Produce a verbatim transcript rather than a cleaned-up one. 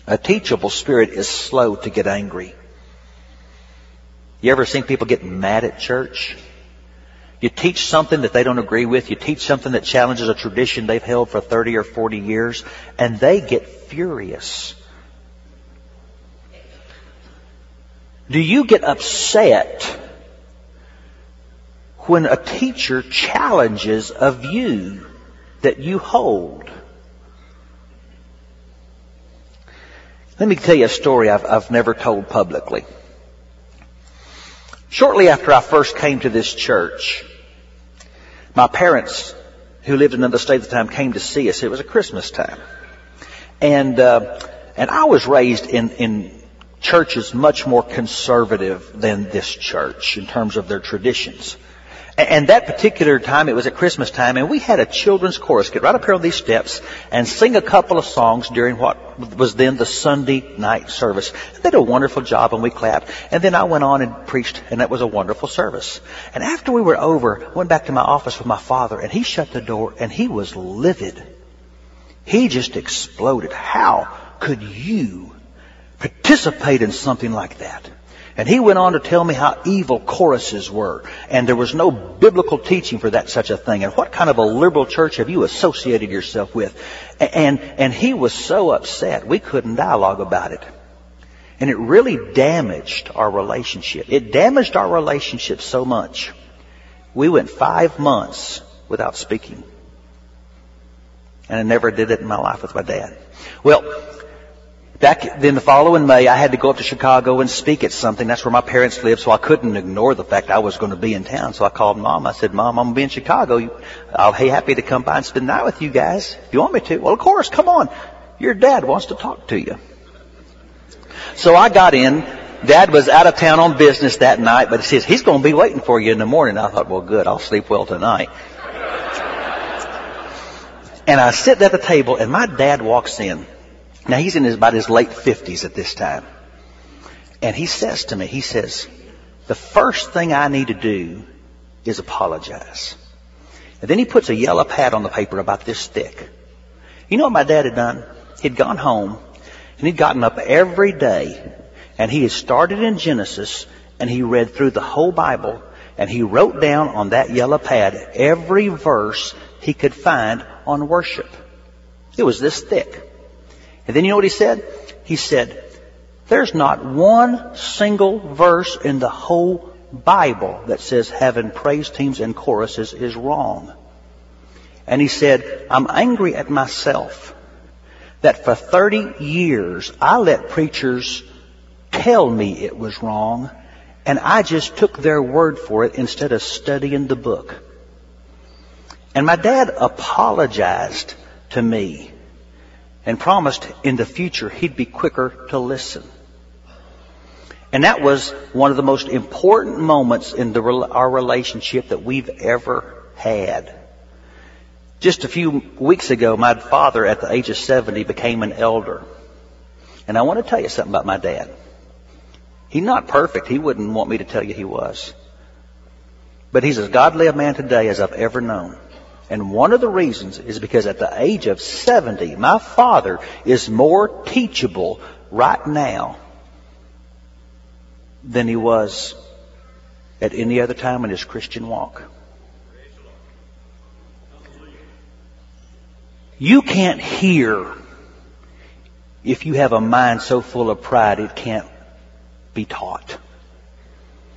A teachable spirit is slow to get angry. You ever seen people get mad at church? You teach something that they don't agree with. You teach something that challenges a tradition they've held for thirty or forty years, and they get furious. Do you get upset when a teacher challenges a view that you hold? Let me tell you a story I've, I've never told publicly. Shortly after I first came to this church, my parents, who lived in another state at the time, came to see us. It was a Christmas time. And, uh, and I was raised in, in churches much more conservative than this church in terms of their traditions. And that particular time, it was at Christmas time, and we had a children's chorus get right up here on these steps and sing a couple of songs during what was then the Sunday night service. They did a wonderful job, and we clapped. And then I went on and preached, and that was a wonderful service. And after we were over, I went back to my office with my father, and he shut the door, and he was livid. He just exploded. How could you participate in something like that? And he went on to tell me how evil choruses were. And there was no biblical teaching for that such a thing. And what kind of a liberal church have you associated yourself with? And, and he was so upset we couldn't dialogue about it. And it really damaged our relationship. It damaged our relationship so much. We went five months without speaking. And I never did it in my life with my dad. Well, back then the following May, I had to go up to Chicago and speak at something. That's where my parents lived, so I couldn't ignore the fact I was going to be in town. So I called Mom. I said, Mom, I'm going to be in Chicago. I'll be happy to come by and spend the night with you guys if you want me to. Well, of course, come on. Your dad wants to talk to you. So I got in. Dad was out of town on business that night, but he says, he's going to be waiting for you in the morning. I thought, well, good. I'll sleep well tonight. And I sit at the table, and my dad walks in. Now, he's in his, about his late fifties at this time. And he says to me, he says, the first thing I need to do is apologize. And then he puts a yellow pad on the paper about this thick. You know what my dad had done? He'd gone home, and he'd gotten up every day, and he had started in Genesis, and he read through the whole Bible, and he wrote down on that yellow pad every verse he could find on worship. It was this thick. And then you know what he said? He said, there's not one single verse in the whole Bible that says having praise teams and choruses is wrong. And he said, I'm angry at myself that for thirty years I let preachers tell me it was wrong, and I just took their word for it instead of studying the book. And my dad apologized to me and promised in the future he'd be quicker to listen. And that was one of the most important moments in the, our relationship that we've ever had. Just a few weeks ago, my father at the age of seventy became an elder. And I want to tell you something about my dad. He's not perfect. He wouldn't want me to tell you he was. But he's as godly a man today as I've ever known. And one of the reasons is because at the age of seventy, my father is more teachable right now than he was at any other time in his Christian walk. You can't hear if you have a mind so full of pride it can't be taught.